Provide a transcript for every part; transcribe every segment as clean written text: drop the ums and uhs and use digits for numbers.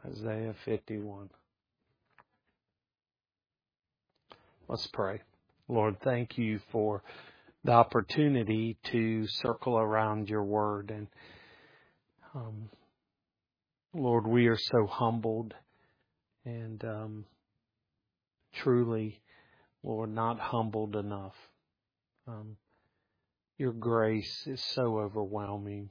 Isaiah 51. Let's pray. Lord, thank you for the opportunity to circle around your word. And Lord, we are so humbled and truly, Lord, not humbled enough. Your grace is so overwhelming.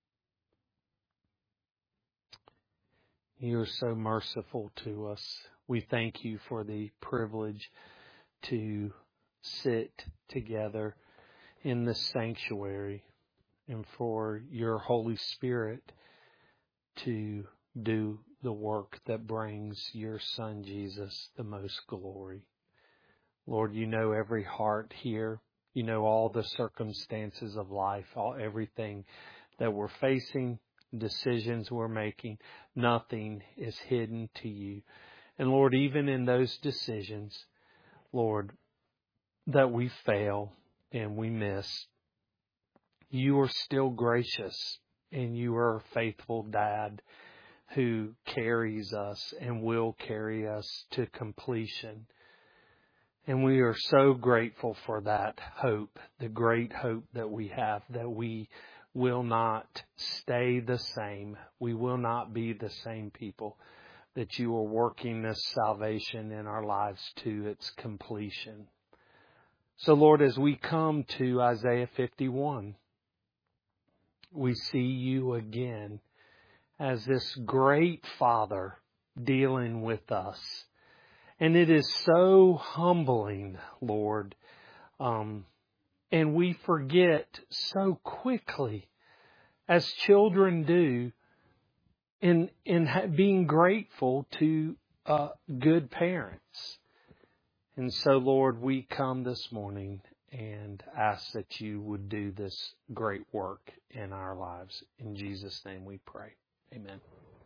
You are so merciful to us. We thank you for the privilege to sit together in this sanctuary and for your Holy Spirit to do the work that brings your Son Jesus the most glory. Lord, you know every heart here. You know all the circumstances of life, everything that we're facing, decisions we're making. Nothing is hidden to you. And Lord, even in those decisions, Lord, that we fail and we miss, you are still gracious and you are a faithful dad who carries us and will carry us to completion. And we are so grateful for that hope, the great hope that we have, that we will not stay the same. We will not be the same people, that you are working this salvation in our lives to its completion. So Lord, as we come to Isaiah 51, we see you again as this great Father dealing with us. And it is so humbling, Lord. And we forget so quickly, as children do, in being grateful to good parents. And so, Lord, we come this morning and ask that you would do this great work in our lives. In Jesus' name we pray. Amen.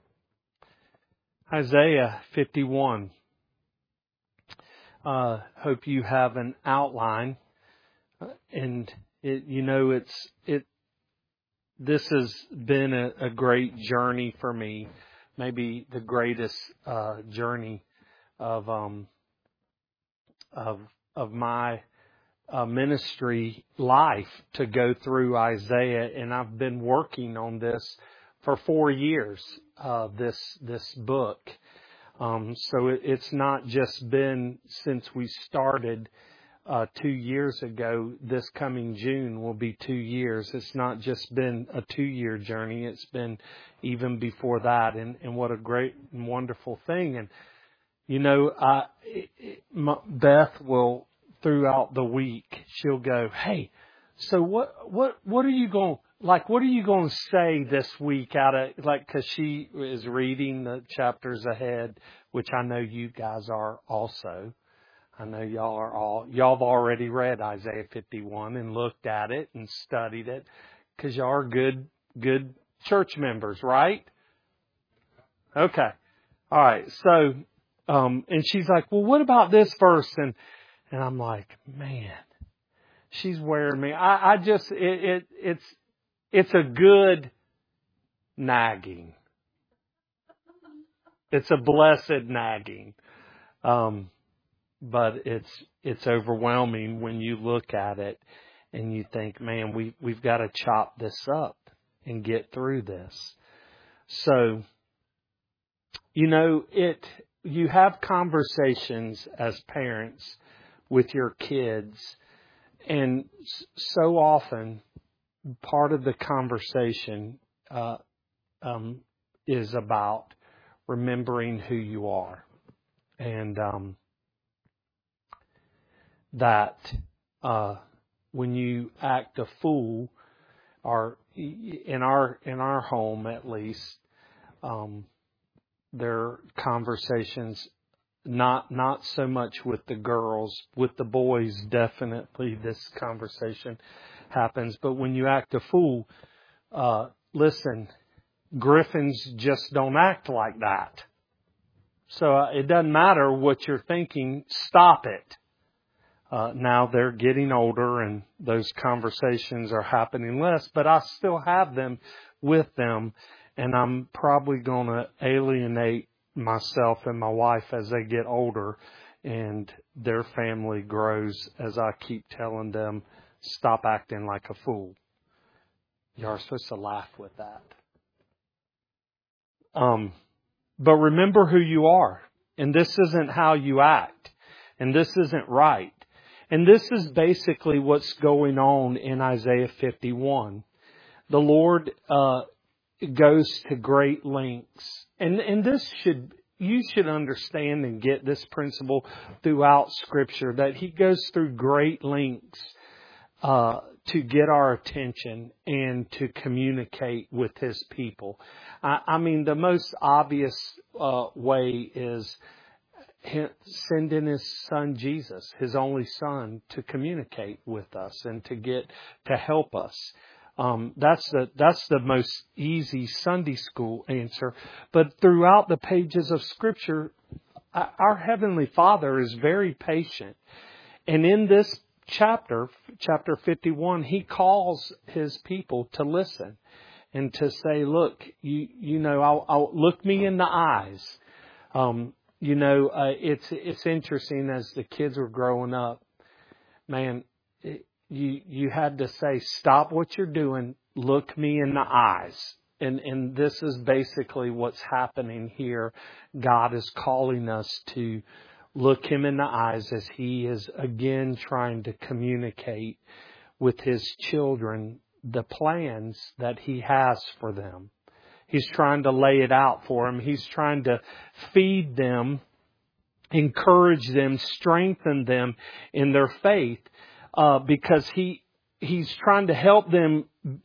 Isaiah 51. Hope you have an outline, and this has been a great journey for me, maybe the greatest journey of my ministry life, to go through Isaiah, and I've been working on this for 4 years. This book. So it's not just been since we started 2 years ago. This coming June will be 2 years. It's not just been a 2-year journey. It's been even before that. And what a great and wonderful thing. And, Beth will, throughout the week, she'll go, hey, so what are you going, what are you going to say this week because she is reading the chapters ahead, which I know you guys are also. I know y'all have already read Isaiah 51 and looked at it and studied it, because y'all are good church members, right? Okay. All right. So, and she's like, well, what about this verse? And I'm like, man, she's wearing me. It's a good nagging. It's a blessed nagging. But it's overwhelming when you look at it and you think, man, we've got to chop this up and get through this. So, you have conversations as parents with your kids, and so often part of the conversation is about remembering who you are, and that when you act a fool, or in our home at least, there are conversations, not so much with the girls. With the boys, definitely this conversation happens. But when you act a fool, listen, griffins just don't act like that. So it doesn't matter what you're thinking. Stop it. Now they're getting older and those conversations are happening less, but I still have them with them, and I'm probably going to alienate myself and my wife as they get older and their family grows, as I keep telling them, stop acting like a fool. You're supposed to laugh with that. But remember who you are. And this isn't how you act. And this isn't right. And this is basically what's going on in Isaiah 51. The Lord goes to great lengths. And you should understand and get this principle throughout Scripture, that He goes through great lengths to get our attention and to communicate with His people. I mean, the most obvious way is sending His Son Jesus, His only Son, to communicate with us and to help us. That's the most easy Sunday school answer. But throughout the pages of Scripture, our Heavenly Father is very patient. And in this chapter 51, He calls His people to listen and to say, look, I'll look me in the eyes. It's interesting, as the kids were growing up, man, you had to say, stop what you're doing, look me in the eyes. And this is basically what's happening here. God is calling us to look Him in the eyes as He is again trying to communicate with His children the plans that He has for them. He's trying to lay it out for them. He's trying to feed them, encourage them, strengthen them in their faith, because He's trying to help them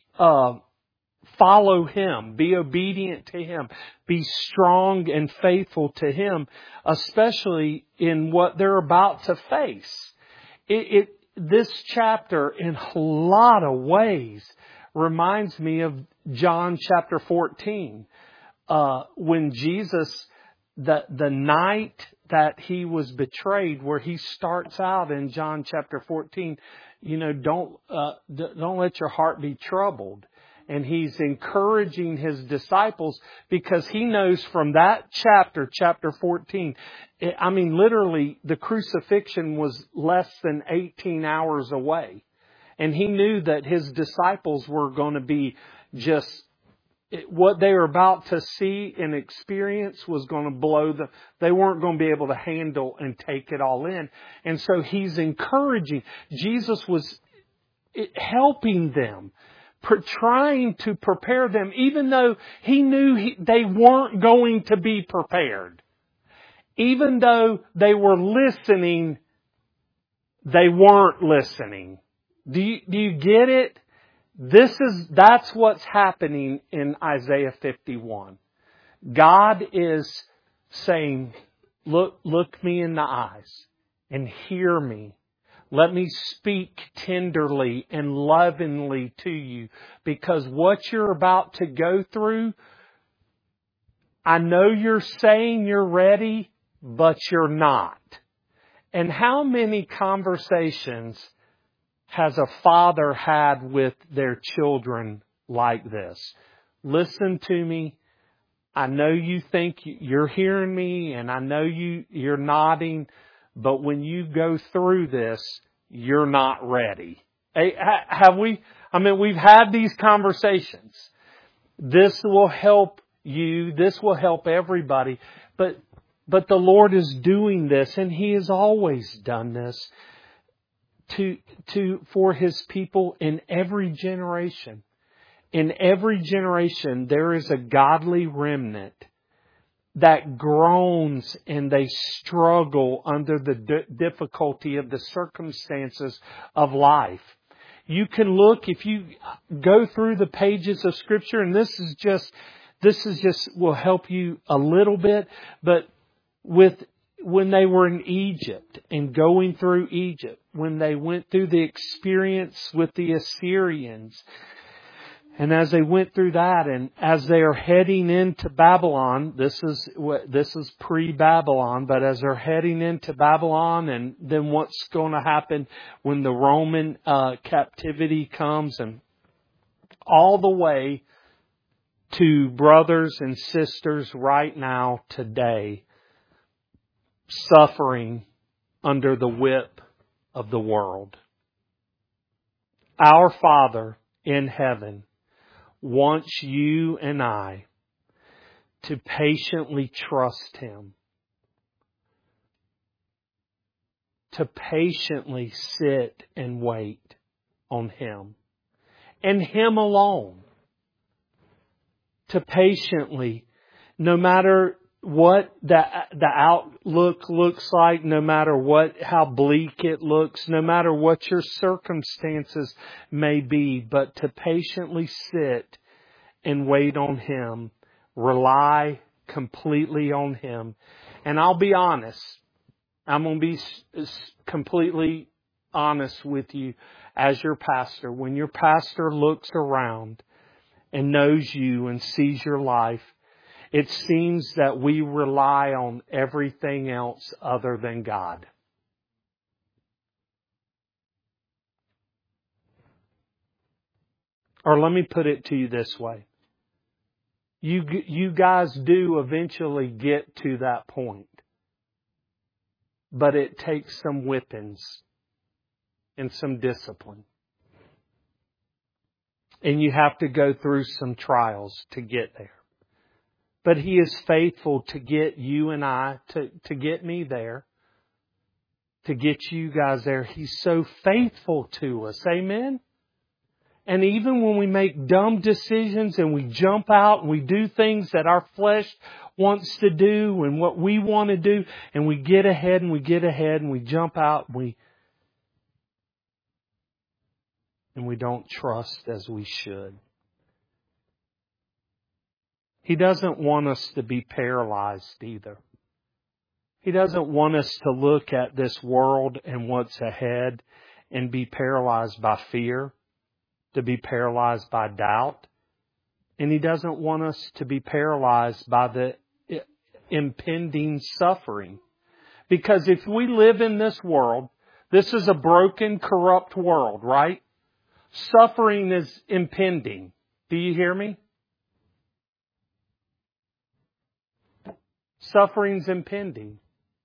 follow Him, be obedient to Him, be strong and faithful to Him, especially in what they're about to face. This chapter, in a lot of ways, reminds me of John chapter 14, when Jesus, the night that He was betrayed, where He starts out in John chapter 14, don't let your heart be troubled. And He's encouraging His disciples because He knows from that chapter 14, literally the crucifixion was less than 18 hours away. And He knew that His disciples were going to be what they were about to see and experience was going to they weren't going to be able to handle and take it all in. And so He's encouraging. Jesus was helping them, trying to prepare them, even though He knew they weren't going to be prepared. Even though they were listening, they weren't listening. Do you get it? That's what's happening in Isaiah 51. God is saying, look me in the eyes and hear me. Let me speak tenderly and lovingly to you, because what you're about to go through, I know you're saying you're ready, but you're not. And how many conversations has a father had with their children like this? Listen to me. I know you think you're hearing me, and I know you're nodding, but when you go through this, you're not ready. Have we? We've had these conversations. This will help you. This will help everybody. But the Lord is doing this, and He has always done this for His people in every generation. In every generation, there is a godly remnant that groans and they struggle under the difficulty of the circumstances of life. You can look, if you go through the pages of Scripture, and this is just will help you a little bit, but when they were in Egypt and going through Egypt, when they went through the experience with the Assyrians, and as they went through that, and as they are heading into Babylon, this is pre-Babylon, but as they're heading into Babylon, and then what's going to happen when the Roman captivity comes, and all the way to brothers and sisters right now, today, suffering under the whip of the world. Our Father in heaven wants you and I to patiently trust Him, to patiently sit and wait on Him and Him alone. To patiently, no matter what the outlook looks like, no matter how bleak it looks, no matter what your circumstances may be, but to patiently sit and wait on Him, rely completely on Him. And I'll be honest, I'm going to be completely honest with you as your pastor. When your pastor looks around and knows you and sees your life, it seems that we rely on everything else other than God. Or let me put it to you this way. You guys do eventually get to that point. But it takes some whippings and some discipline. And you have to go through some trials to get there. But He is faithful to get you and I, to get me there, to get you guys there. He's so faithful to us. Amen? And even when we make dumb decisions and we jump out and we do things that our flesh wants to do and what we want to do, and we get ahead and we jump out and we don't trust as we should. He doesn't want us to be paralyzed either. He doesn't want us to look at this world and what's ahead and be paralyzed by fear, to be paralyzed by doubt. And He doesn't want us to be paralyzed by the impending suffering. Because if we live in this world, this is a broken, corrupt world, right? Suffering is impending. Do you hear me? Suffering's impending.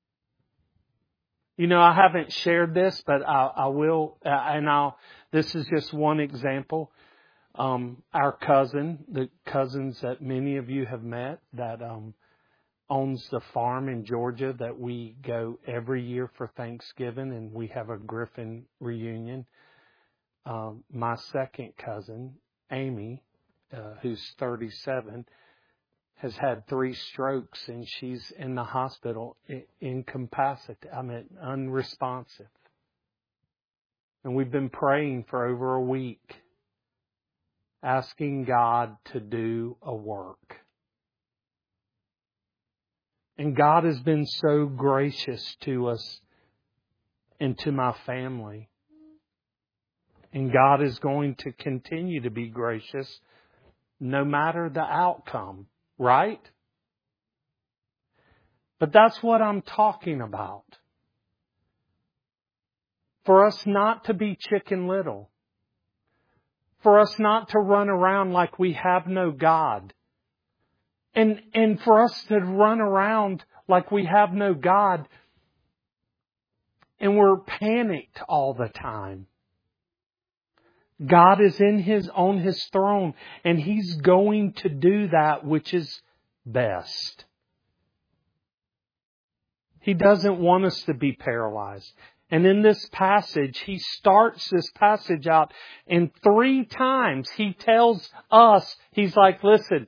You know, I haven't shared this, but I will, this is just one example. Our cousin, the cousins that many of you have met, that owns the farm in Georgia that we go every year for Thanksgiving, and we have a Griffin reunion. My second cousin, Amy, who's 37, has had 3 strokes, and she's in the hospital incapacitated, unresponsive. And we've been praying for over a week, asking God to do a work. And God has been so gracious to us and to my family. And God is going to continue to be gracious no matter the outcome, right? But that's what I'm talking about. For us not to be Chicken Little. For us not to run around like we have no God. And for us to run around like we have no God and we're panicked all the time. God is on His throne, and He's going to do that which is best. He doesn't want us to be paralyzed. And in this passage, He starts this passage out, and 3 times He tells us, He's like, listen,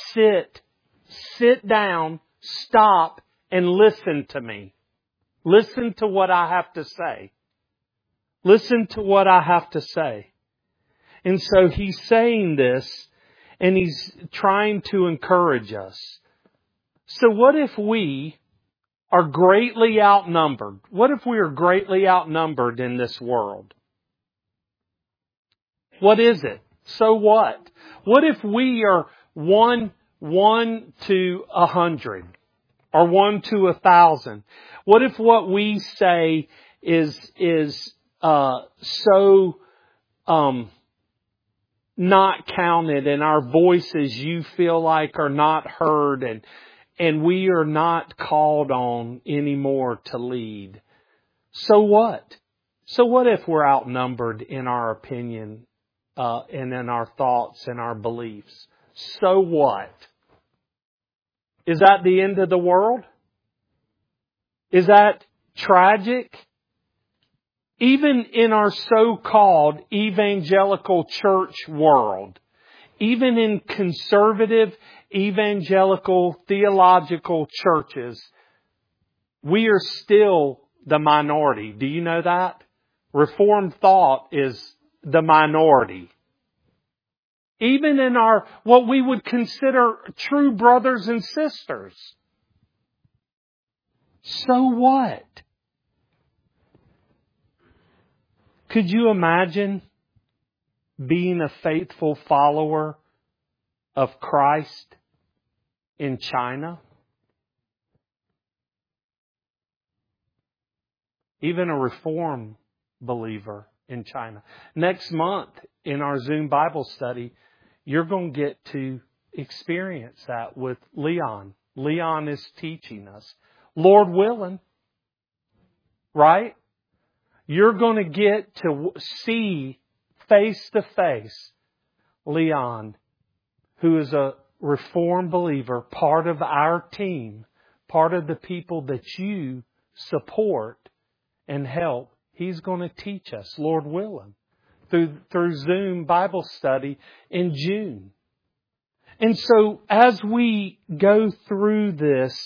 sit down, stop, and listen to me. Listen to what I have to say. Listen to what I have to say. And so He's saying this, and He's trying to encourage us. So what if we are greatly outnumbered? What if we are greatly outnumbered in this world? What is it? So what? What if we are 1 to 100 or 1 to 1,000? What if what we say is so not counted and our voices you feel like are not heard and we are not called on anymore to lead. So what? So what if we're outnumbered in our opinion and in our thoughts and our beliefs? So what? Is that the end of the world? Is that tragic? Even in our so-called evangelical church world, even in conservative evangelical theological churches, we are still the minority. Do you know that? Reformed thought is the minority. Even in our, what we would consider true brothers and sisters. So what? Could you imagine being a faithful follower of Christ in China? Even a Reformed believer in China. Next month in our Zoom Bible study, you're going to get to experience that with Leon. Leon is teaching us. Lord willing, right? You're going to get to see face to face Leon, who is a Reformed believer, part of our team, part of the people that you support and help. He's going to teach us, Lord willing, through Zoom Bible study in June. And so as we go through this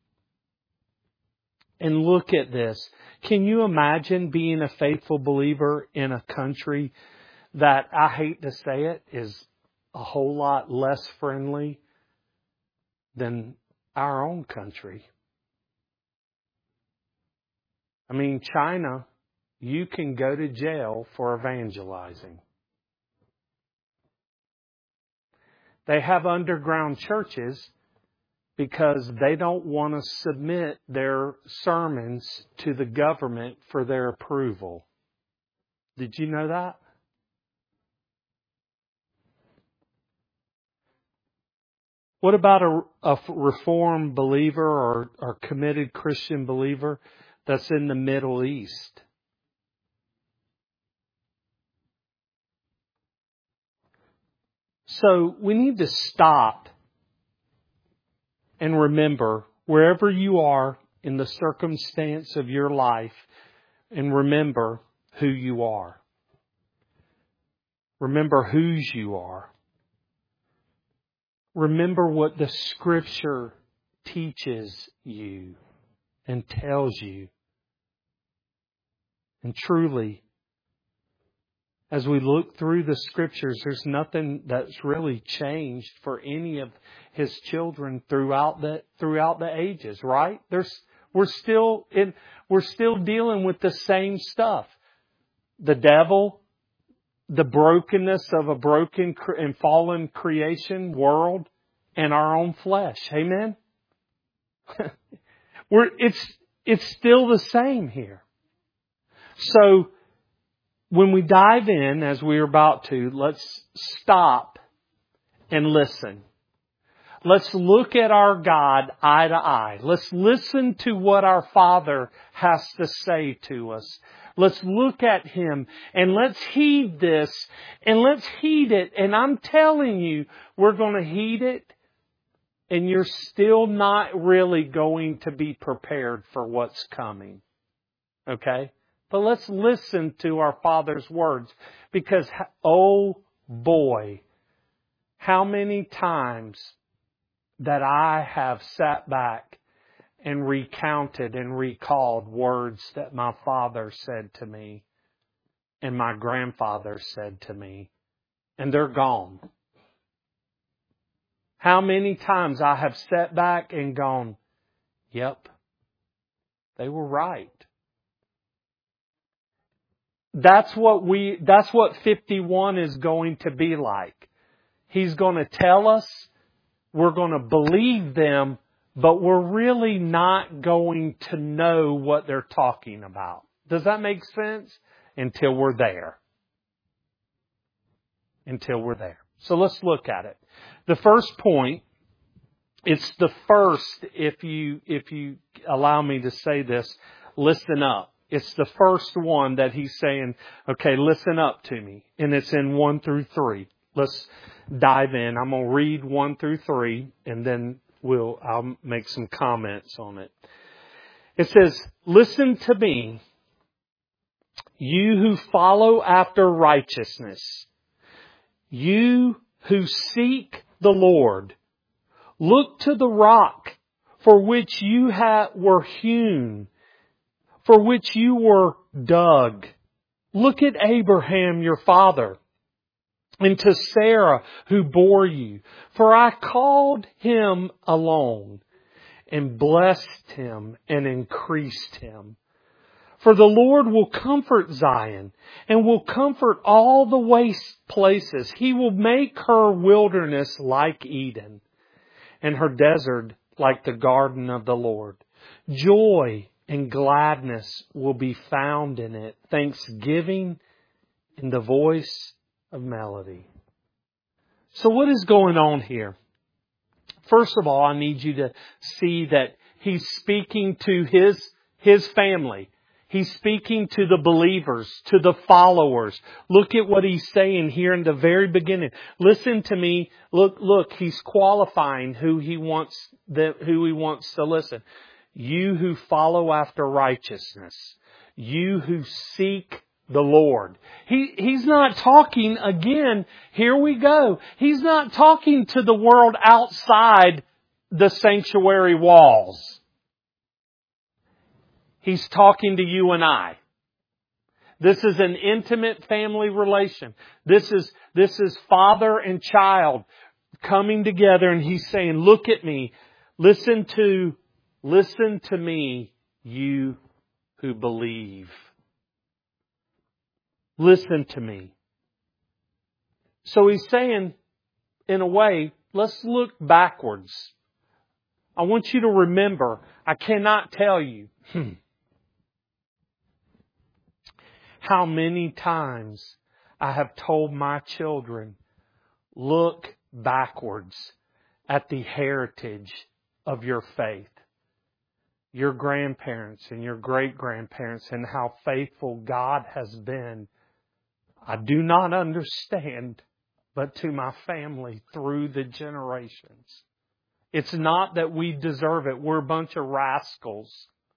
and look at this, can you imagine being a faithful believer in a country that, I hate to say it, is a whole lot less friendly than our own country? I mean, China, you can go to jail for evangelizing. They have underground churches because they don't want to submit their sermons to the government for their approval. Did you know that? What about a Reformed believer or committed Christian believer that's in the Middle East? So we need to stop and remember, wherever you are in the circumstance of your life, and remember who you are. Remember whose you are. Remember what the Scripture teaches you and tells you. And truly, as we look through the Scriptures, there's nothing that's really changed for any of His children throughout the ages, right? We're still dealing with the same stuff. The devil, the brokenness of a broken and fallen creation world, and our own flesh. Amen? It's still the same here. So, when we dive in, as we're about to, let's stop and listen. Let's look at our God eye to eye. Let's listen to what our Father has to say to us. Let's look at Him and let's heed this and let's heed it. And I'm telling you, we're going to heed it and you're still not really going to be prepared for what's coming. Okay? But let's listen to our Father's words because, oh boy, how many times that I have sat back and recounted and recalled words that my father said to me and my grandfather said to me, and they're gone. How many times I have sat back and gone, yep, they were right. That's what 51 is going to be like. He's going to tell us, we're going to believe them, but we're really not going to know what they're talking about. Does that make sense? Until we're there. until we're there. So let's look at it. The first point, it's the first, if you allow me to say this, listen up. It's the first one that he's saying, okay, listen up to me. And it's in 1 through 3. Let's dive in. I'm going to read 1 through 3 and then I'll make some comments on it. It says, listen to me, you who follow after righteousness, you who seek the Lord. Look to the rock for which you were hewn, for which you were dug. Look at Abraham, your father, and to Sarah, who bore you. For I called him alone, and blessed him, and increased him. For the Lord will comfort Zion, and will comfort all the waste places. He will make her wilderness like Eden, and her desert like the garden of the Lord. Joy and gladness will be found in it, thanksgiving in the voice of melody. So what is going on here? First of all, I need you to see that he's speaking to his family. He's speaking to the believers, to the followers. Look at what he's saying here in the very beginning. Listen to me. Look, he's qualifying who he wants to listen. You who follow after righteousness. You who seek the Lord. He's not talking, again, here we go. He's not talking to the world outside the sanctuary walls. He's talking to you and I. This is an intimate family relation. This is father and child coming together, and he's saying, look at me. Listen to me, you who believe. Listen to me. So he's saying, in a way, let's look backwards. I want you to remember, I cannot tell you how many times I have told my children, look backwards at the heritage of your faith. Your grandparents and your great-grandparents and how faithful God has been. I do not understand, but to my family through the generations. It's not that we deserve it. We're a bunch of rascals.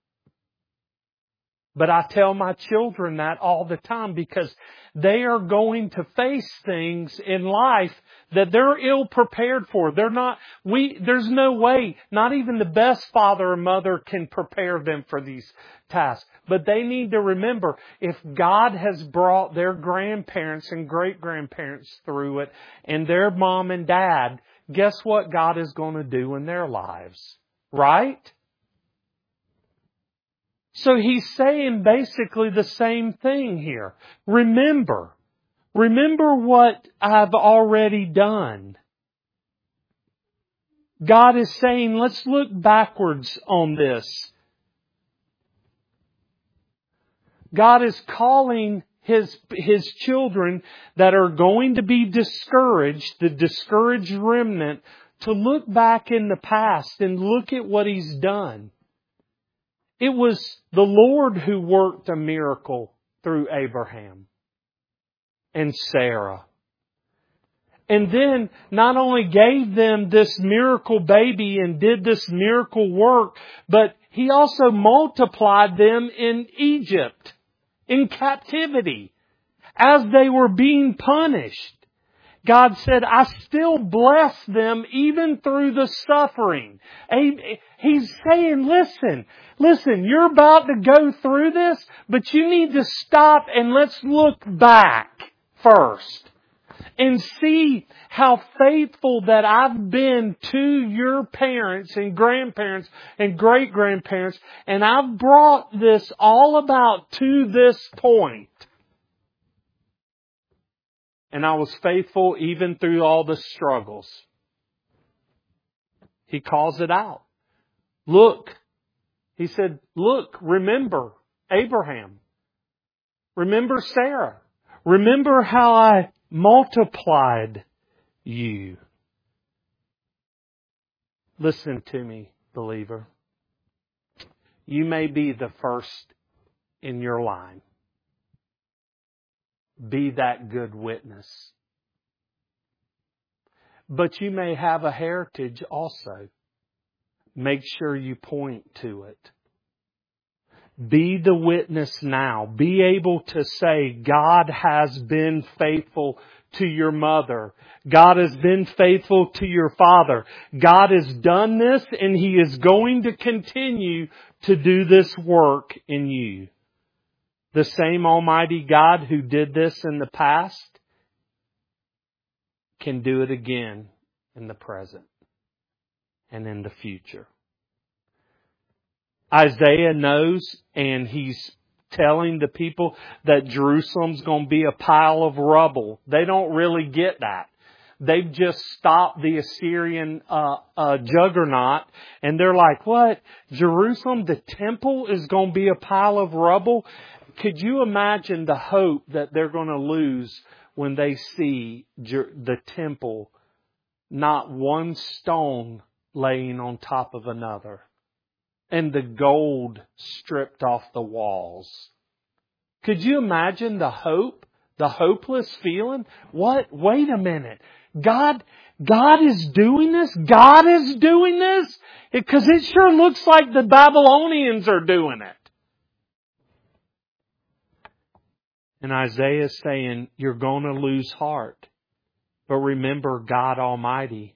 But I tell my children that all the time because they are going to face things in life that they're ill prepared for. There's no way, not even the best father or mother can prepare them for these tasks. But they need to remember, if God has brought their grandparents and great-grandparents through it and their mom and dad, guess what God is going to do in their lives? Right? So he's saying basically the same thing here. Remember what I've already done. God is saying, let's look backwards on this. God is calling His children that are going to be discouraged, the discouraged remnant, to look back in the past and look at what He's done. It was the Lord who worked a miracle through Abraham and Sarah. And then not only gave them this miracle baby and did this miracle work, but He also multiplied them in Egypt, in captivity, as they were being punished. God said, I still bless them even through the suffering. He's saying, listen, you're about to go through this, but you need to stop and let's look back first and see how faithful that I've been to your parents and grandparents and great-grandparents, and I've brought this all about to this point. And I was faithful even through all the struggles. He calls it out. Look. He said, look, remember Abraham. Remember Sarah. Remember how I multiplied you. Listen to me, believer. You may be the first in your line. Be that good witness. But you may have a heritage also. Make sure you point to it. Be the witness now. Be able to say, God has been faithful to your mother. God has been faithful to your father. God has done this and He is going to continue to do this work in you. The same Almighty God who did this in the past can do it again in the present and in the future. Isaiah knows, and he's telling the people that Jerusalem's going to be a pile of rubble. They don't really get that. They've just stopped the Assyrian juggernaut, and they're like, what? Jerusalem, the temple is going to be a pile of rubble? Could you imagine the hope that they're going to lose when they see the temple, not one stone laying on top of another, and the gold stripped off the walls? Could you imagine the hope, the hopeless feeling? What? Wait a minute. God is doing this? God is doing this? Because it sure looks like the Babylonians are doing it. And Isaiah is saying, you're going to lose heart. But remember God Almighty,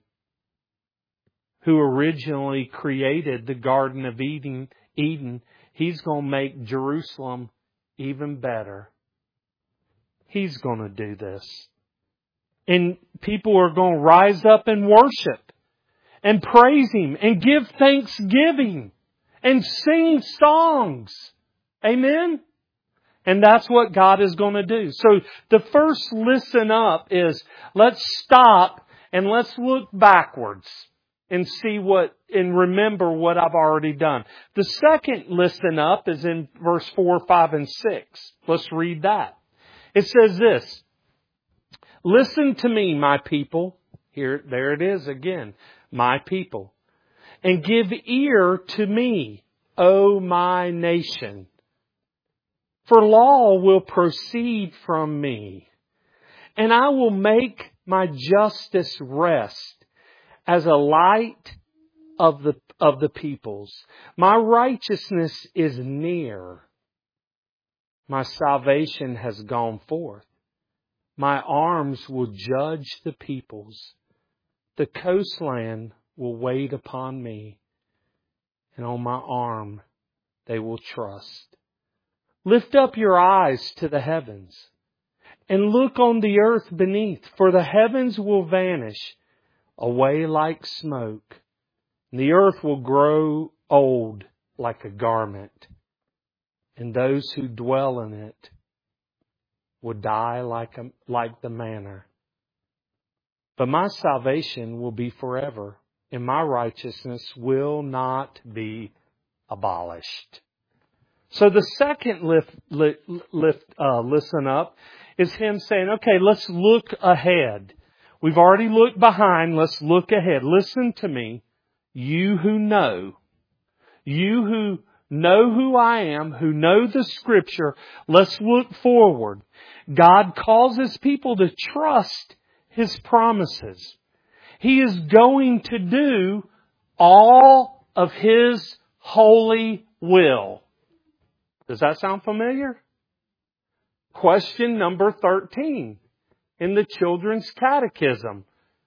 who originally created the Garden of Eden, He's going to make Jerusalem even better. He's going to do this. And people are going to rise up and worship and praise Him and give thanksgiving and sing songs. Amen? And that's what God is going to do. So the first listen up is, let's stop and let's look backwards and see and remember what I've already done. The second listen up is in verse 4, 5, and 6. Let's read that. It says this, listen to me, my people. There it is again, my people. And give ear to me, O my nation. For law will proceed from me, and I will make my justice rest as a light of the peoples. My righteousness is near. My salvation has gone forth. My arms will judge the peoples. The coastland will wait upon me, and on my arm they will trust. Lift up your eyes to the heavens and look on the earth beneath, for the heavens will vanish away like smoke, and the earth will grow old like a garment, and those who dwell in it will die like the manner. But my salvation will be forever, and my righteousness will not be abolished. So the second listen up is Him saying, okay, let's look ahead. We've already looked behind. Let's look ahead. Listen to me. You who know who I am, who know the Scripture, let's look forward. God calls His people to trust His promises. He is going to do all of His holy will. Does that sound familiar? Question number 13 in the Children's Catechism.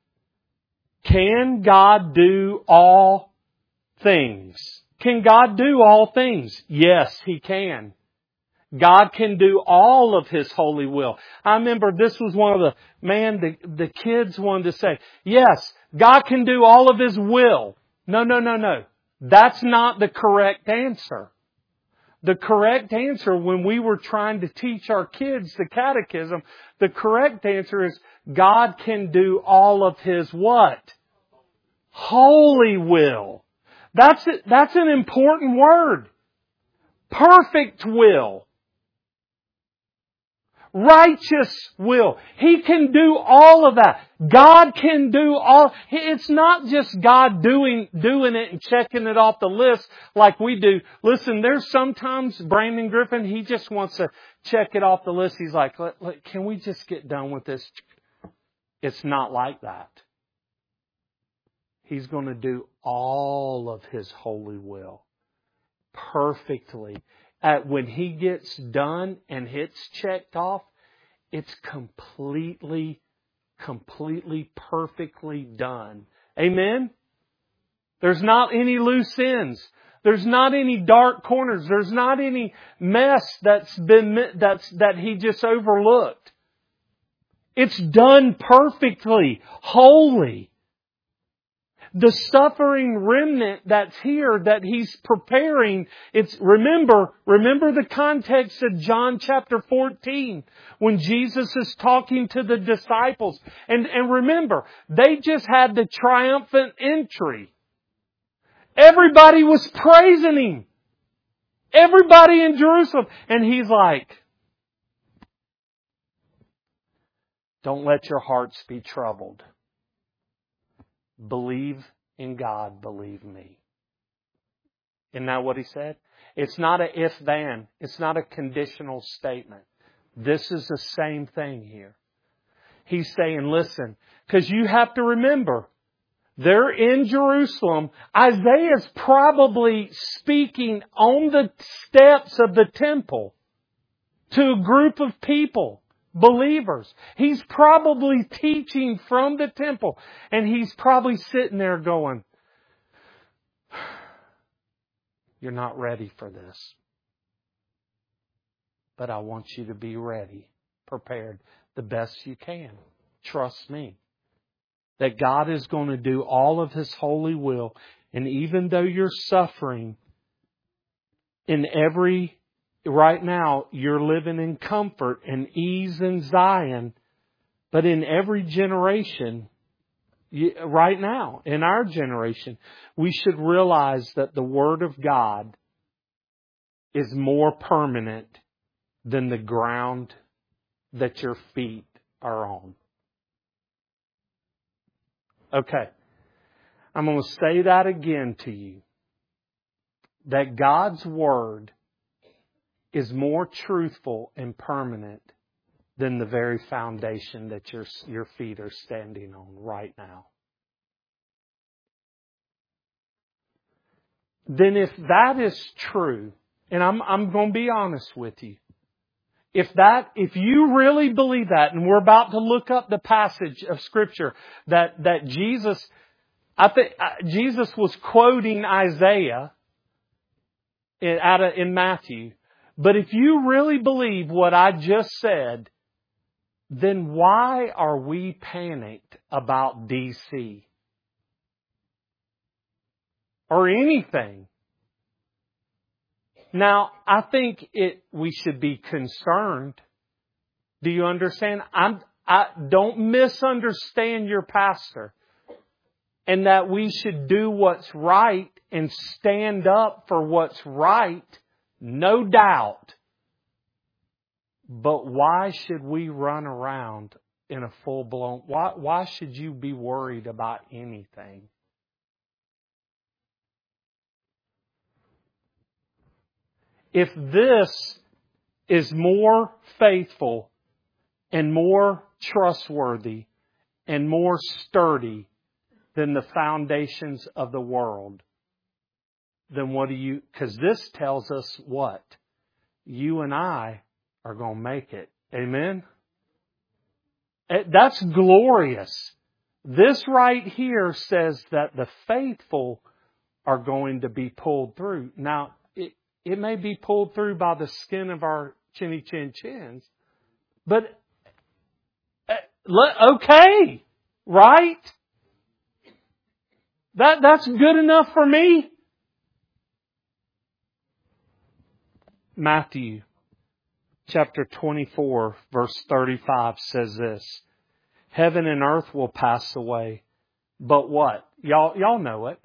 Can God do all things? Can God do all things? Yes, He can. God can do all of His holy will. I remember this was one of the kids wanted to say, yes, God can do all of His will. No. That's not the correct answer. The correct answer when we were trying to teach our kids the catechism, the correct answer is God can do all of His what? Holy will. That's an important word. Perfect will. righteous will. He can do all of that. God can do all. It's not just God doing it and checking it off the list like we do. Listen, there's sometimes Brandon Griffin, he just wants to check it off the list. He's like, can we just get done with this? It's not like that. He's going to do all of His holy will perfectly. When He gets done and it's checked off, it's completely, perfectly done. Amen? There's not any loose ends. There's not any dark corners. There's not any mess that He just overlooked. It's done perfectly, holy. The suffering remnant that's here, that He's preparing, remember the context of John chapter 14, when Jesus is talking to the disciples. And remember, they just had the triumphant entry. Everybody was praising Him. Everybody in Jerusalem. And He's like, don't let your hearts be troubled. Believe in God, believe me. Isn't that what He said? It's not a if-then. It's not a conditional statement. This is the same thing here. He's saying, listen, because you have to remember, they're in Jerusalem. Isaiah's probably speaking on the steps of the temple to a group of people. Believers. He's probably teaching from the temple. And he's probably sitting there going, you're not ready for this. But I want you to be ready, prepared, the best you can. Trust me. That God is going to do all of His holy will. And even though you're suffering right now, you're living in comfort and ease in Zion. But in every generation, right now, in our generation, we should realize that the Word of God is more permanent than the ground that your feet are on. Okay. I'm going to say that again to you. That God's Word is more truthful and permanent than the very foundation that your feet are standing on right now. Then if that is true, and I'm going to be honest with you, if you really believe that, and we're about to look up the passage of Scripture that Jesus, I think Jesus was quoting Isaiah in Matthew. But if you really believe what I just said, then why are we panicked about D.C.? Or anything? Now, I think we should be concerned. Do you understand? I don't misunderstand your pastor. And that we should do what's right and stand up for what's right. No doubt. But why should we run around in a full-blown... Why should you be worried about anything? If this is more faithful and more trustworthy and more sturdy than the foundations of the world, then what do you... Because this tells us what? You and I are going to make it. Amen? That's glorious. This right here says that the faithful are going to be pulled through. Now, it may be pulled through by the skin of our chinny chin chins, but okay, right? That's good enough for me. Matthew chapter 24 verse 35 says this. Heaven and earth will pass away. But what? Y'all know it.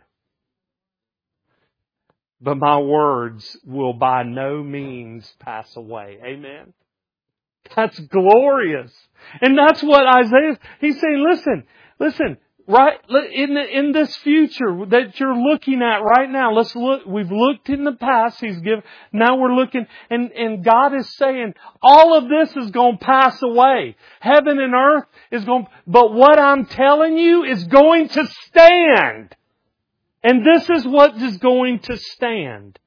But my words will by no means pass away. Amen. That's glorious. And that's what Isaiah, he's saying, listen, right, in this future that you're looking at right now, let's look, we've looked in the past, now we're looking, and God is saying, all of this is going to pass away. Heaven and earth but what I'm telling you is going to stand. And this is what is going to stand.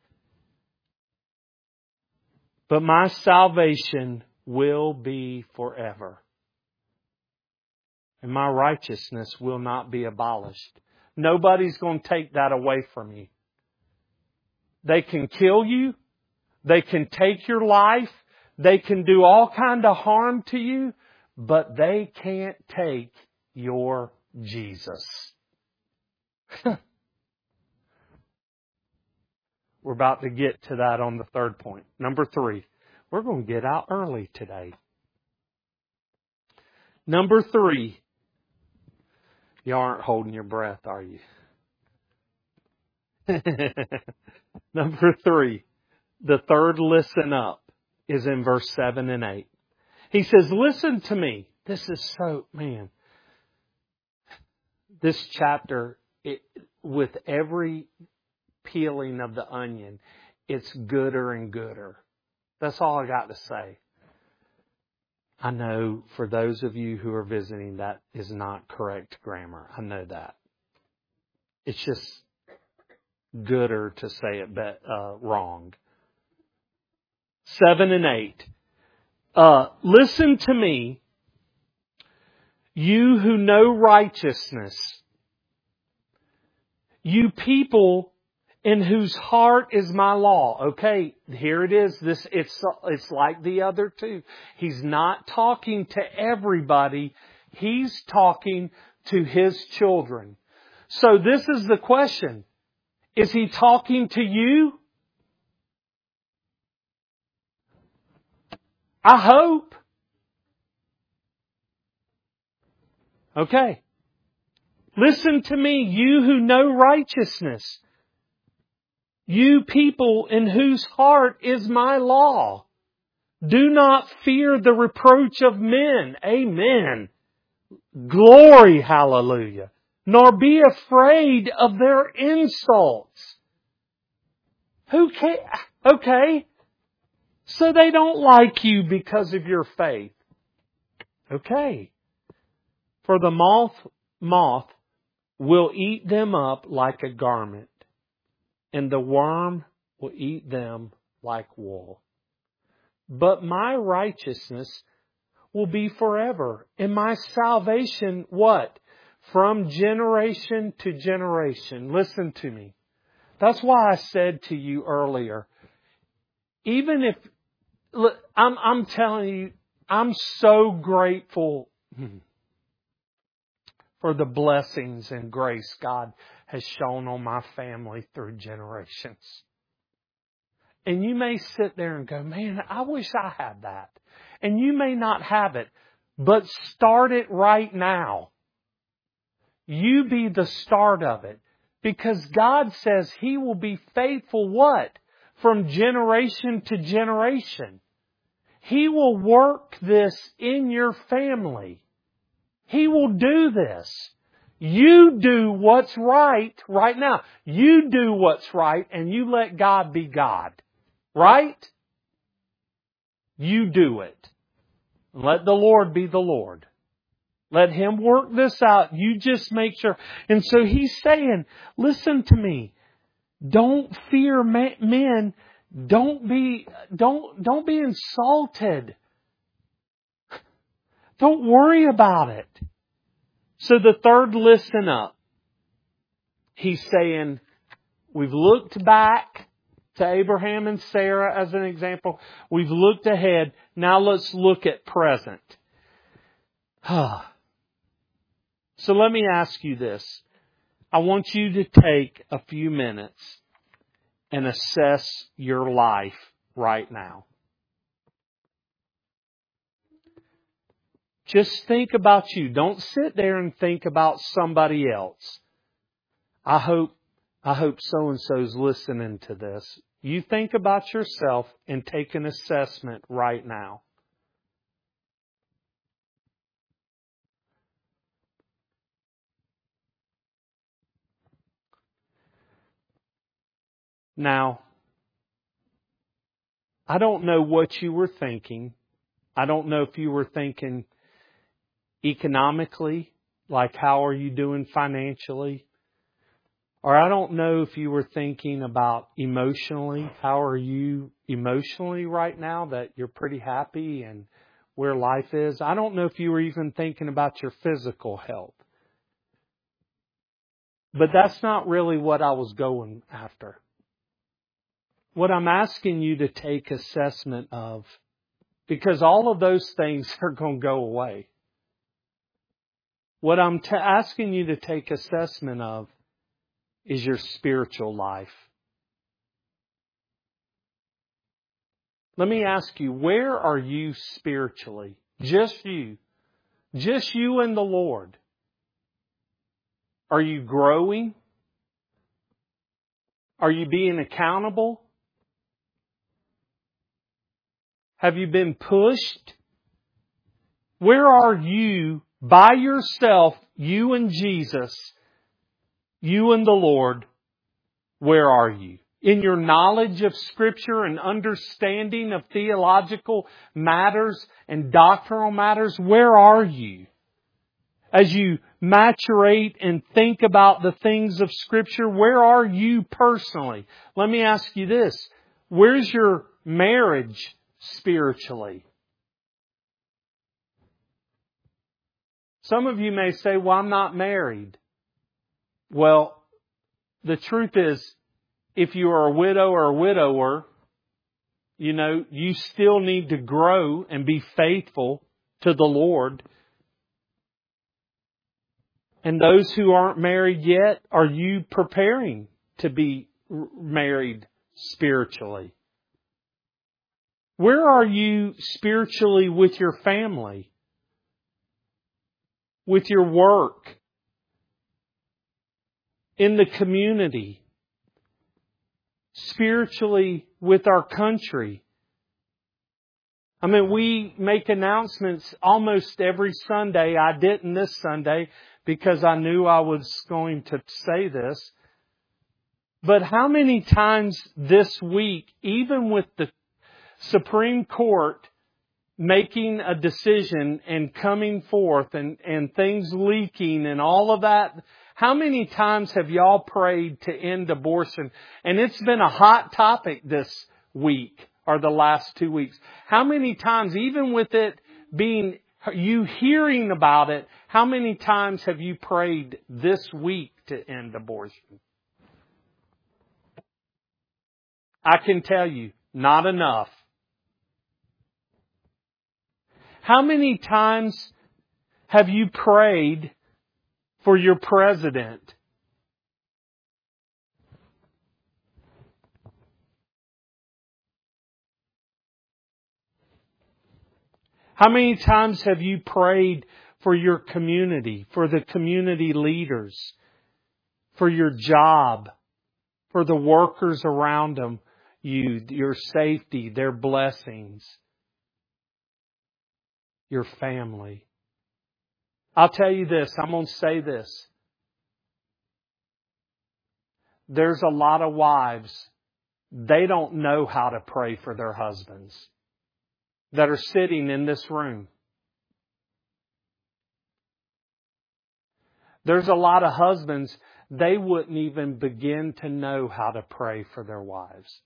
But my salvation will be forever. And my righteousness will not be abolished. Nobody's going to take that away from you. They can kill you. They can take your life. They can do all kind of harm to you. But they can't take your Jesus. We're about to get to that on the third point. Number 3. We're going to get out early today. Number 3. You aren't holding your breath, are you? Number 3. The third listen up is in verse 7 and 8. He says, listen to me. This is this chapter, with every peeling of the onion, it's gooder and gooder. That's all I got to say. I know for those of you who are visiting, that is not correct grammar. I know that. It's just gooder to say it wrong. 7 and 8. Listen to me, you who know righteousness, you people in whose heart is my law. Okay, here it is. It's like the other two. He's not talking to everybody. He's talking to His children. So this is the question. Is He talking to you? I hope. Okay. Listen to me, you who know righteousness. You people in whose heart is my law. Do not fear the reproach of men. Amen. Glory, hallelujah. Nor be afraid of their insults. Who can? Okay. So they don't like you because of your faith. Okay. For the moth will eat them up like a garment, and the worm will eat them like wool. But my righteousness will be forever, and my salvation, what? From generation to generation. Listen to me. That's why I said to you earlier, even if, look, I'm telling you, I'm so grateful for the blessings and grace God has shown on my family through generations. And you may sit there and go, man, I wish I had that. And you may not have it, but start it right now. You be the start of it. Because God says He will be faithful, what? From generation to generation. He will work this in your family. He will do this. You do what's right now. You do what's right and you let God be God. Right? You do it. Let the Lord be the Lord. Let Him work this out. You just make sure. And so He's saying, listen to me. Don't fear men. Don't be insulted. Don't worry about it. So the third listen up. He's saying, we've looked back to Abraham and Sarah as an example. We've looked ahead. Now let's look at present. So let me ask you this. I want you to take a few minutes and assess your life right now. Just think about you. Don't sit there and think about somebody else. I hope so-and-so's listening to this. You think about yourself and take an assessment right now. Now, I don't know what you were thinking. I don't know if you were thinking economically, like how are you doing financially? Or I don't know if you were thinking about emotionally, how are you emotionally right now, that you're pretty happy and where life is. I don't know if you were even thinking about your physical health. But that's not really what I was going after. What I'm asking you to take assessment of, because all of those things are going to go away. What I'm asking you to take assessment of is your spiritual life. Let me ask you, where are you spiritually? Just you. Just you and the Lord. Are you growing? Are you being accountable? Have you been pushed? Where are you by yourself, you and Jesus, you and the Lord? Where are you? In your knowledge of Scripture and understanding of theological matters and doctrinal matters, where are you? As you maturate and think about the things of Scripture, where are you personally? Let me ask you this. Where's your marriage spiritually? Some of you may say, well, I'm not married. Well, the truth is, if you are a widow or a widower, you still need to grow and be faithful to the Lord. And those who aren't married yet, are you preparing to be married spiritually? Where are you spiritually with your family? With your work? In the community? Spiritually with our country? I mean, we make announcements almost every Sunday. I didn't this Sunday because I knew I was going to say this. But how many times this week, even with the Supreme Court making a decision and coming forth and things leaking and all of that, how many times have y'all prayed to end abortion? And it's been a hot topic this week or the last 2 weeks. How many times, even with it being, you hearing about it, how many times have you prayed this week to end abortion? I can tell you, not enough. How many times have you prayed for your president? How many times have you prayed for your community, for the community leaders, for your job, for the workers around them, your safety, their blessings, your family? I'll tell you this, I'm going to say this. There's a lot of wives, they don't know how to pray for their husbands that are sitting in this room. There's a lot of husbands, they wouldn't even begin to know how to pray for their wives.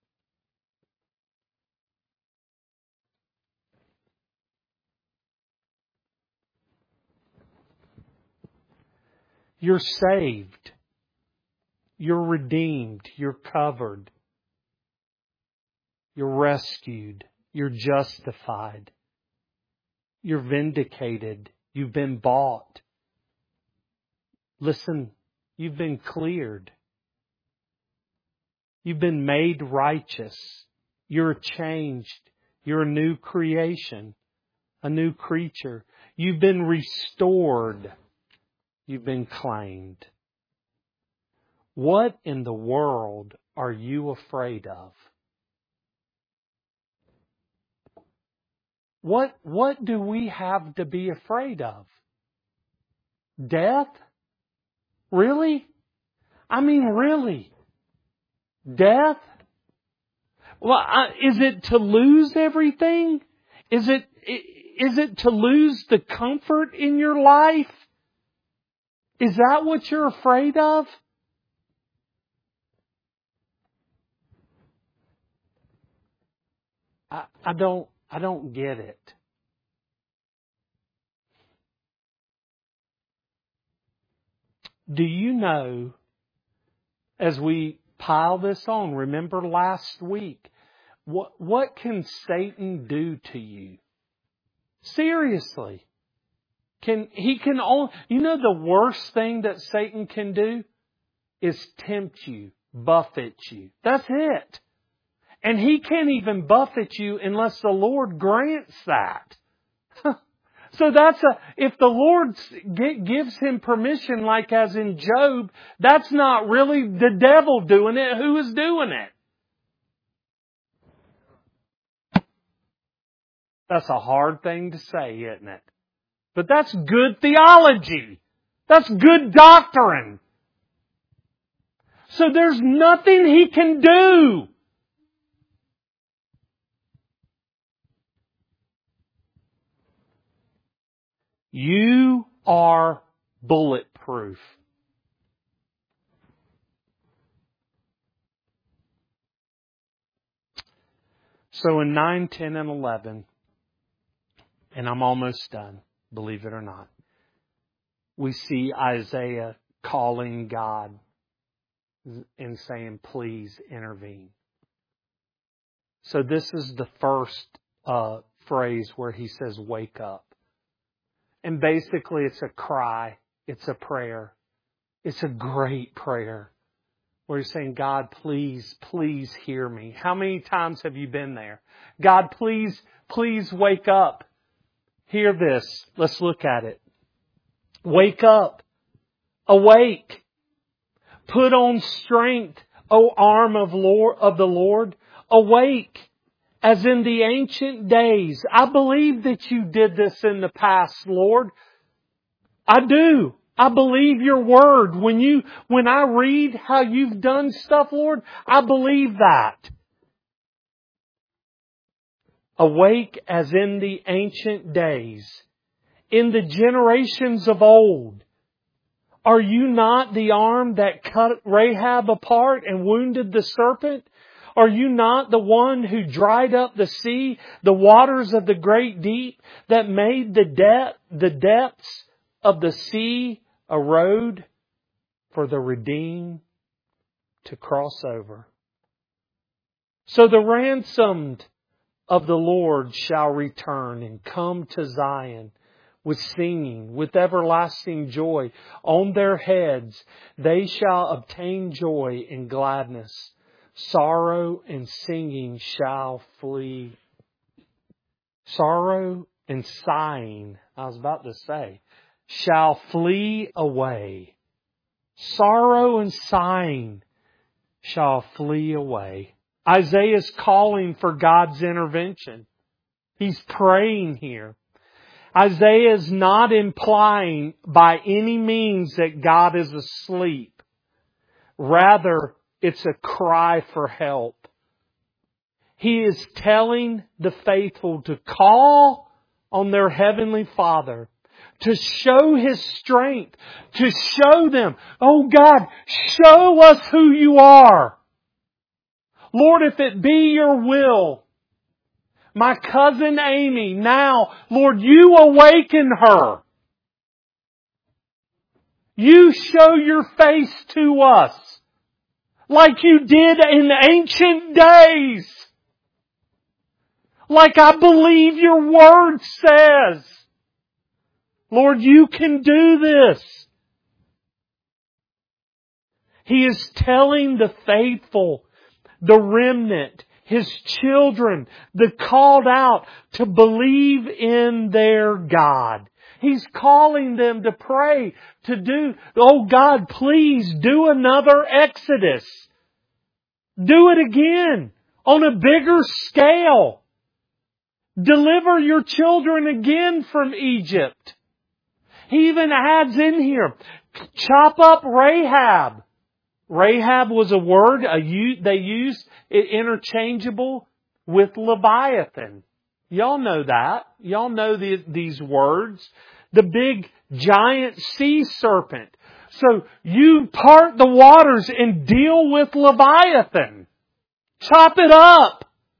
You're saved. You're redeemed. You're covered. You're rescued. You're justified. You're vindicated. You've been bought. Listen, you've been cleared. You've been made righteous. You're changed. You're a new creation, a new creature. You've been restored. You've been claimed. What in the world are you afraid of? What do we have to be afraid of? Death? Really? I mean, really? Death? Well, is it to lose everything? Is it to lose the comfort in your life? Is that what you're afraid of? I don't get it. Do you know, as we pile this on, remember last week, what can Satan do to you? Seriously. You know the worst thing that Satan can do is tempt you, buffet you. That's it. And he can't even buffet you unless the Lord grants that. So if the Lord gives him permission, like as in Job, that's not really the devil doing it. Who is doing it? That's a hard thing to say, isn't it? But that's good theology. That's good doctrine. So there's nothing he can do. You are bulletproof. So in 9, 10, and 11, and I'm almost done, believe it or not, we see Isaiah calling God and saying, please intervene. So this is the first phrase where he says, wake up. And basically it's a cry. It's a prayer. It's a great prayer. Where he's saying, God, please, please hear me. How many times have you been there? God, please, please wake up. Hear this. Let's look at it. Wake up. Awake. Put on strength, O arm of the Lord. Awake. As in the ancient days. I believe that you did this in the past, Lord. I do. I believe your word. When I read how you've done stuff, Lord, I believe that. Awake as in the ancient days. In the generations of old. Are you not the arm that cut Rahab apart and wounded the serpent? Are you not the one who dried up the sea, the waters of the great deep, that made the depths of the sea a road for the redeemed to cross over? So the ransomed of the Lord shall return and come to Zion with singing, with everlasting joy on their heads. They shall obtain joy and gladness. Sorrow and singing shall flee. Sorrow and sighing, I was about to say, shall flee away. Sorrow and sighing shall flee away. Isaiah is calling for God's intervention. He's praying here. Isaiah is not implying by any means that God is asleep. Rather, it's a cry for help. He is telling the faithful to call on their Heavenly Father, to show His strength, to show them, oh God, show us who you are. Lord, if it be your will, my cousin Amy, now, Lord, you awaken her. You show your face to us like you did in ancient days. Like I believe your word says. Lord, you can do this. He is telling the faithful, the remnant, His children, the called out, to believe in their God. He's calling them to pray, to do, oh God, please do another Exodus. Do it again on a bigger scale. Deliver your children again from Egypt. He even adds in here, chop up Rahab. Rahab was a word they used it interchangeable with Leviathan. Y'all know that. Y'all know these words. The big giant sea serpent. So you part the waters and deal with Leviathan. Chop it up.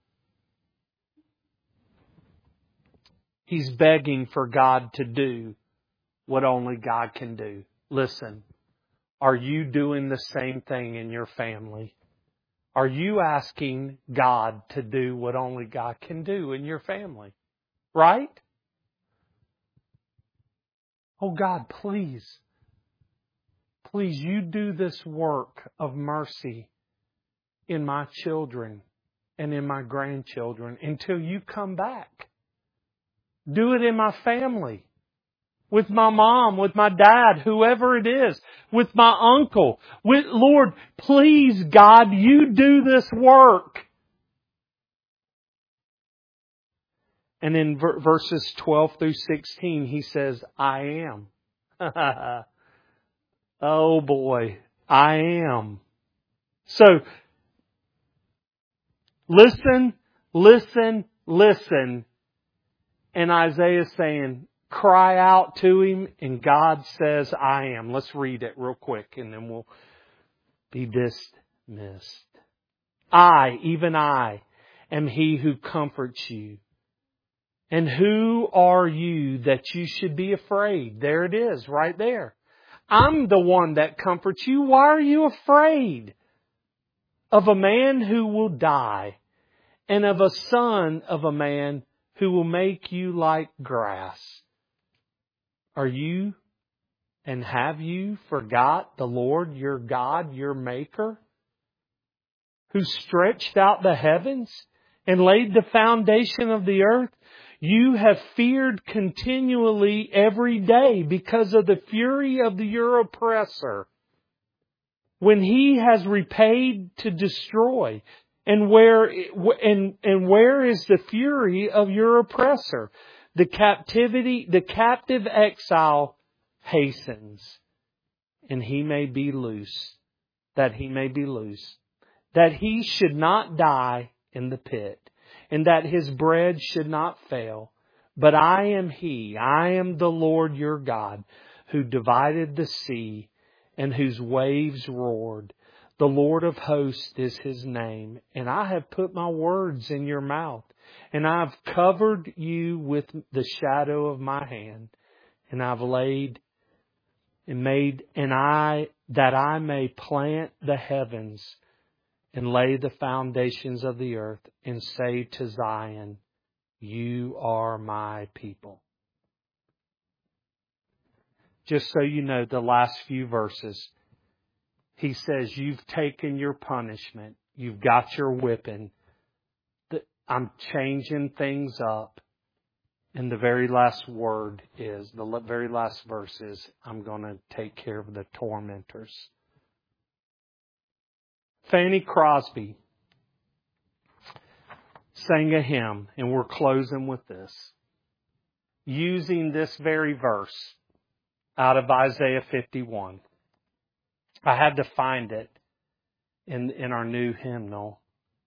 He's begging for God to do what only God can do. Listen, are you doing the same thing in your family? Are you asking God to do what only God can do in your family? Right? Oh God, please, you do this work of mercy in my children and in my grandchildren until you come back. Do it in my family. With my mom, with my dad, whoever it is, with my uncle. Lord, please, God, you do this work. And in verses 12 through 16, he says, I am. Oh boy, I am. So, listen. And Isaiah's saying, cry out to Him, and God says, I am. Let's read it real quick, and then we'll be dismissed. I, even I, am He who comforts you. And who are you that you should be afraid? There it is, right there. I'm the one that comforts you. Why are you afraid of a man who will die, and of a son of a man who will make you like grass? Are you and have you forgot the Lord your God, your Maker, who stretched out the heavens and laid the foundation of the earth? You have feared continually every day because of the fury of your oppressor, when he has repaid to destroy. And where is the fury of your oppressor? The captive exile hastens, and he may be loose, that he should not die in the pit, and that his bread should not fail. But I am the Lord your God, who divided the sea, and whose waves roared. The Lord of hosts is His name, and I have put my words in your mouth, and I've covered you with the shadow of my hand, and I've laid and made, that I may plant the heavens and lay the foundations of the earth, and say to Zion, you are my people. Just so you know, the last few verses, he says, you've taken your punishment. You've got your whipping. I'm changing things up. And the very last verse is, I'm going to take care of the tormentors. Fanny Crosby sang a hymn, and we're closing with this, using this very verse out of Isaiah 51. I had to find it in our new hymnal.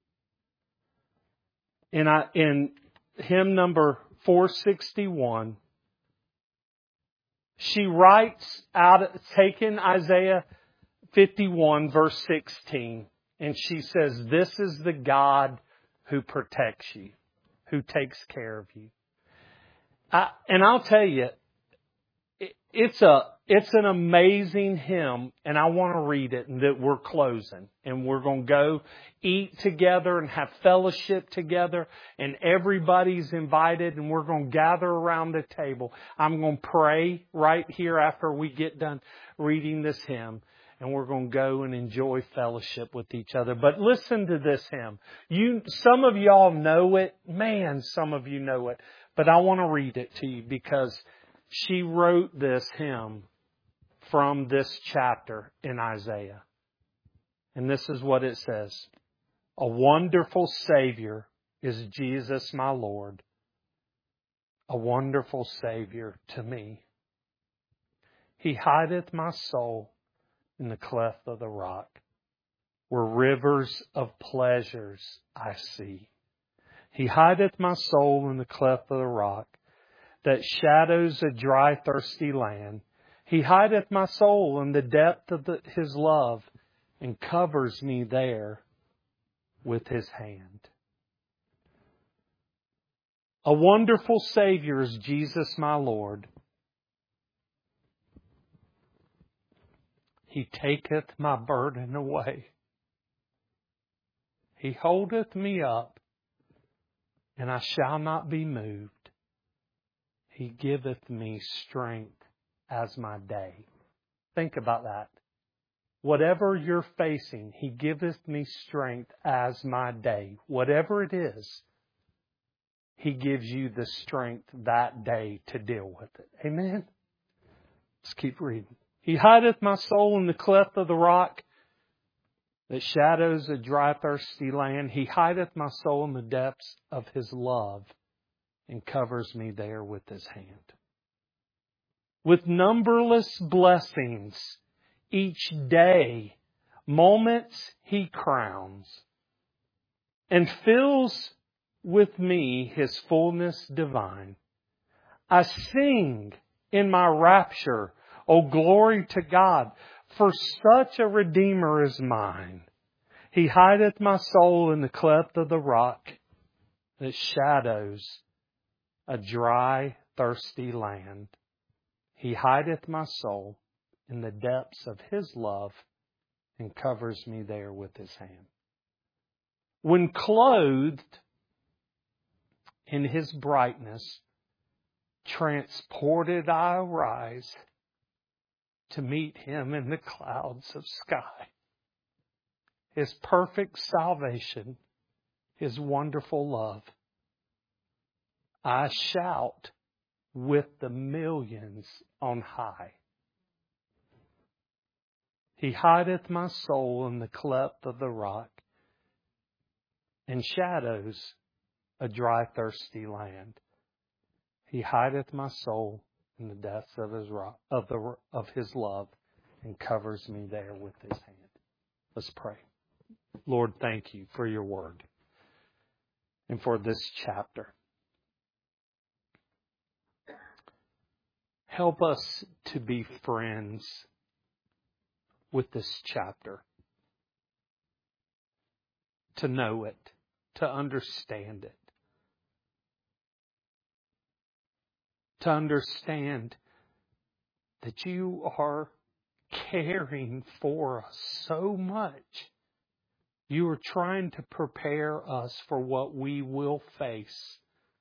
In hymn number 461, she writes out, taking Isaiah 51 verse 16, and she says, this is the God who protects you, who takes care of you. And I'll tell you, it's an amazing hymn, and I want to read it, and that we're closing, and we're going to go eat together and have fellowship together, and everybody's invited, and we're going to gather around the table. I'm going to pray right here after we get done reading this hymn, and we're going to go and enjoy fellowship with each other. But listen to this hymn. Some of y'all know it. Man, some of you know it. But I want to read it to you, because she wrote this hymn from this chapter in Isaiah. And this is what it says. A wonderful Savior is Jesus my Lord. A wonderful Savior to me. He hideth my soul in the cleft of the rock. where rivers of pleasures I see. He hideth my soul in the cleft of the rock, that shadows a dry, thirsty land. He hideth my soul in the depth of His love, and covers me there with His hand. A wonderful Savior is Jesus my Lord. He taketh my burden away. He holdeth me up, and I shall not be moved. He giveth me strength as my day. Think about that. Whatever you're facing, He giveth me strength as my day. Whatever it is, He gives you the strength that day to deal with it. Amen? Let's keep reading. He hideth my soul in the cleft of the rock, that shadows a dry, thirsty land. He hideth my soul in the depths of His love, and covers me there with His hand. With numberless blessings, each day, moments He crowns, and fills with me His fullness divine. I sing in my rapture, O glory to God, for such a Redeemer is mine. He hideth my soul in the cleft of the rock, that shadows a dry, thirsty land. He hideth my soul in the depths of His love, and covers me there with His hand. When clothed in His brightness, transported I arise to meet Him in the clouds of sky. His perfect salvation, His wonderful love. I shout with the millions on high. He hideth my soul in the cleft of the rock, and shadows a dry, thirsty land. He hideth my soul in the depths of His love, and covers me there with His hand. Let's pray. Lord, thank You for Your word and for this chapter. Help us to be friends with this chapter, to know it, to understand it, to understand that You are caring for us so much. You are trying to prepare us for what we will face,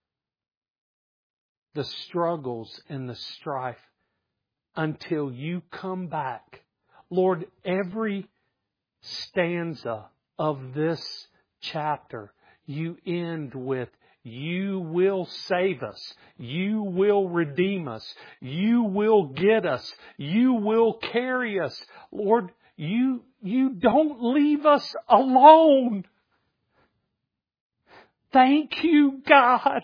the struggles and the strife, until You come back. Lord, every stanza of this chapter, You end with, You will save us. You will redeem us. You will get us. You will carry us. Lord, You don't leave us alone. Thank You, God.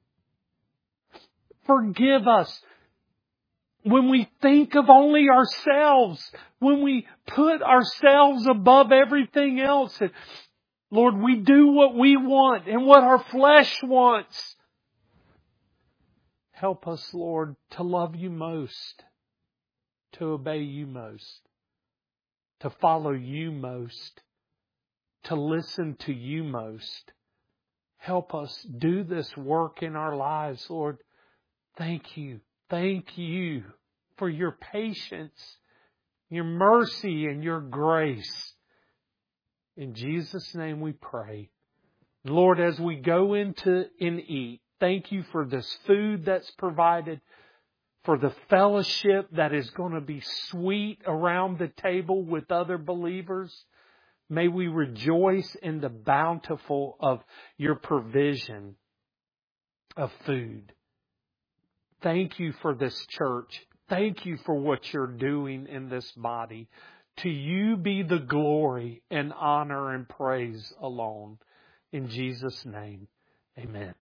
Forgive us when we think of only ourselves, when we put ourselves above everything else. And Lord, we do what we want and what our flesh wants. Help us, Lord, to love You most, to obey You most, to follow You most, to listen to You most. Help us do this work in our lives, Lord. Thank You. Thank You for Your patience, Your mercy, and Your grace. In Jesus' name we pray. Lord, as we go into and eat, thank You for this food that's provided, for the fellowship that is going to be sweet around the table with other believers. May we rejoice in the bountiful of Your provision of food. Thank You for this church. Thank You for what You're doing in this body. To You be the glory and honor and praise alone. In Jesus' name, amen.